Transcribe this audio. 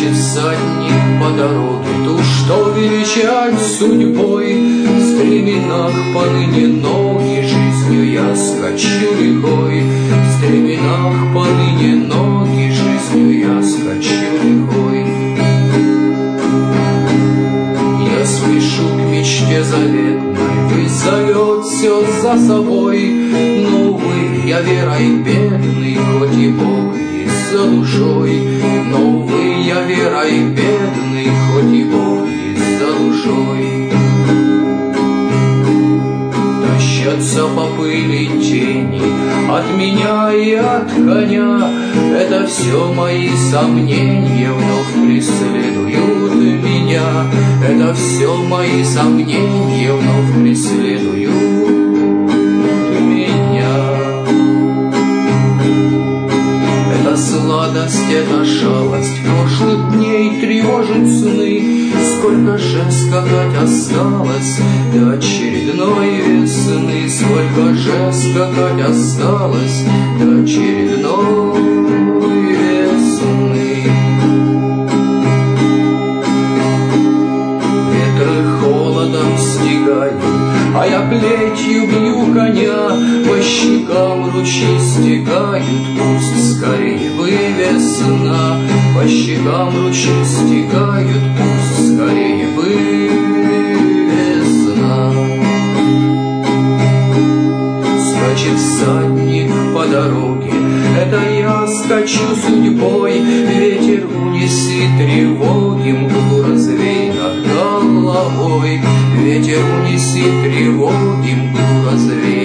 Скачет всадник по дороге, ту, что величать судьбой. В стременах поныне ноги, жизнью я скачу лихой. В стременах поныне ноги, жизнью я скачу лихой. Я спешу к мечте заветной, зовет все за собой. Но, увы, я верой бедный, хоть и Бог есть за душой. Но, увы, я верой бедный, хоть и Бог есть за душой. Тащатся по пыли тени от меня и от коня. Это все мои сомнения вновь преследуют меня. Это все мои сомнения вновь преследуют меня. Это сладость, это шалость прошлых дней тревожит сны. Сколько же скакать осталось до очередной весны. Сколько же скакать осталось до очередной весны. Ветры холодом стигают, а я плетью бью коня. По щекам ручьи стекают, пусть скорее бы весна. По щекам ручьи стекают, пусть скорее бы весна. Скачет всадник по дороге, это я скачу судьбой. Ветер унеси тревоги, мглу развей над головой. Ветер унеси тревоги, мглу развей